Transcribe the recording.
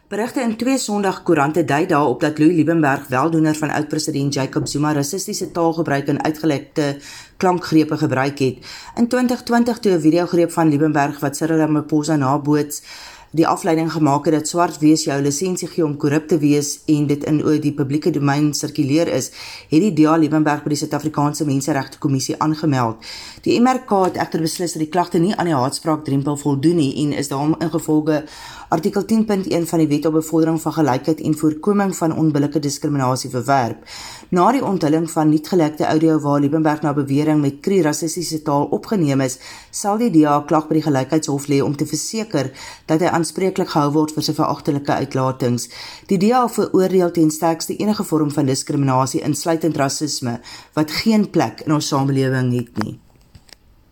Berigte in 2 Sondagkoerante dui daarop dat Louis Liebenberg, weldoener van oud-president Jacob Zuma, rassistiese taalgebruik en uitgelekte klankgrepe gebruik het. In 2020 toe 'n videogreep van Liebenberg wat Cyril Ramaphosa naboots, die afleiding gemaak het dat swart wees jou lisensie gee om korrup te wees en dit in die publieke domein sirkuleer is, het die DA Liebenberg by die Suid-Afrikaanse Menseregte Kommissie aangemeld. Die MRK het egter beslis dat die klagte nie aan die haatspraakdrempel voldoen nie en is daarom ingevolge artikel 10.1 van die Wet op Bevordering van Gelykheid en Voorkoming van Onbillike Diskriminasie verwerp. Na die onthulling van nie-gelekte audio waar Liebenberg na bewering met Cree rassistiese taal opgeneem is, sal die DA klag by die Gelykheidshof lê om te verseker dat hy aanspreeklik gehou word vir sy veragtelike uitlatings. Die DA veroordeel ten sterkste enige vorm van diskriminasie insluitend rassisme wat geen plek in ons samelewing het nie.